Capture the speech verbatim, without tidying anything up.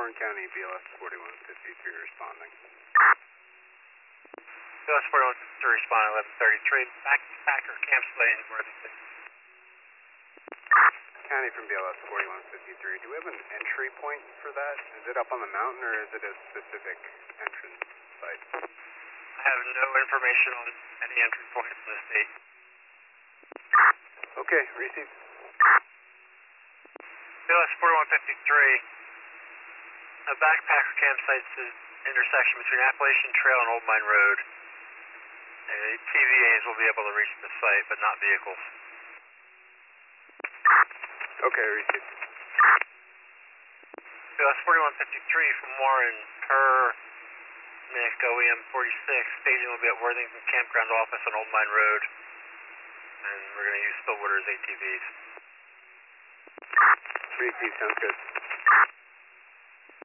Warren County, B L S forty-one fifty-three responding. B L S forty-one fifty-three responding, eleven thirty-three, backpacker campsite in Worthington. County from B L S forty-one fifty-three, do we have an entry point for that? Is it up on the mountain or is it a specific entrance site? I have no information on any entry points in the state. Okay, received. B L S forty-one fifty-three, a backpacker campsite is intersection between Appalachian Trail and Old Mine Road. Uh, T V As will be able to reach the site, but not vehicles. Okay, received. B L S forty-one fifty-three from Warren, per Nick O E M forty-six, staging will be at Worthington Campground Office on Old Mine Road, and we're going to use Stillwater's A T Vs. Received, sounds good.